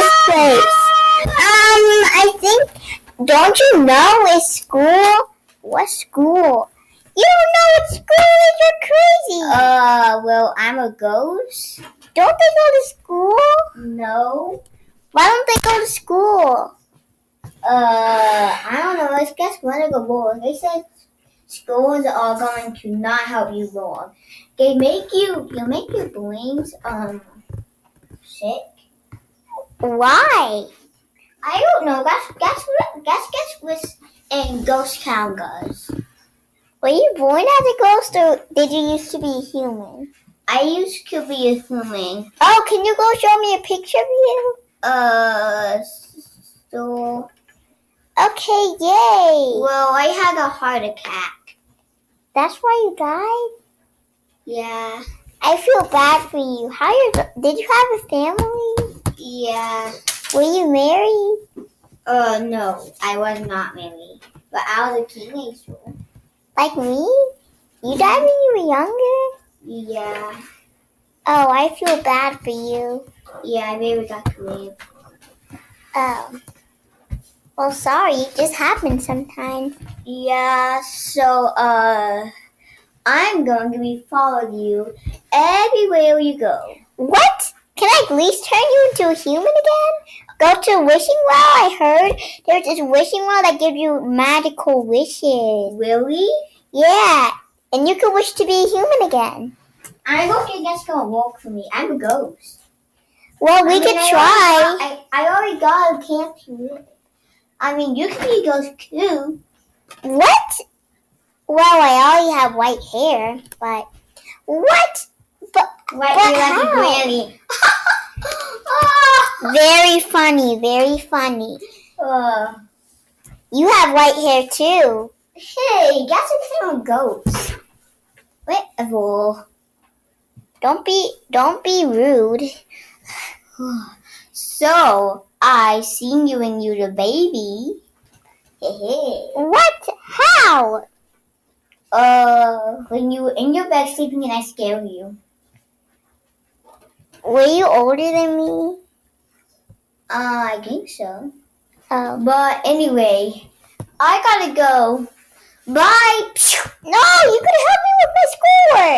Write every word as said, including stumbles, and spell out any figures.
this place? Um, I think, don't you know it's school? What school? You don't know what school is? You're crazy. Uh, well, I'm a ghost. Don't they go to school? No. Why don't they go to school? Uh, I don't know. I guess one of the rules. They said schools are going to not help you long. They make you, you make your brains, um, sick. Why? I don't know. That's that's what that's guess what in Ghost Town does. Were you born as a ghost, or did you used to be a human? I used to be a human. Oh, can you go show me a picture of you? Uh, so. Okay, yay. Well, I had a heart attack. That's why you died? Yeah. I feel bad for you. How you? Did you have a family? Yeah. Were you married? Uh, no, I was not married. But I was a teenager. Like me? You died when you were younger? Yeah. Oh, I feel bad for you. Yeah, I really got to live. Oh. Well, sorry, it just happens sometimes. Yeah, so, uh, I'm going to be following you everywhere you go. What? Can I at least turn you into a human again? Go to a wishing well? I heard there's this wishing well that gives you magical wishes. Really? Yeah. And you can wish to be a human again. I don't think that's going to work for me. I'm a ghost. Well, we I mean, could I try. Already, I, I already got a camp to live. I mean, you can be a ghost too. What? Well, I already have white hair, but... What? But, white but hair like a granny. Very funny, very funny. Uh, you have white hair too. Hey, that's a kind of ghost. Whatever. Don't be, don't be rude. So, I seen you when you were a baby. Hey. What? How? Uh, when you were in your bed sleeping and I scared you. Were you older than me? Uh, I think so. Oh. But anyway, I gotta go. Bye. No, you could help me with my schoolwork.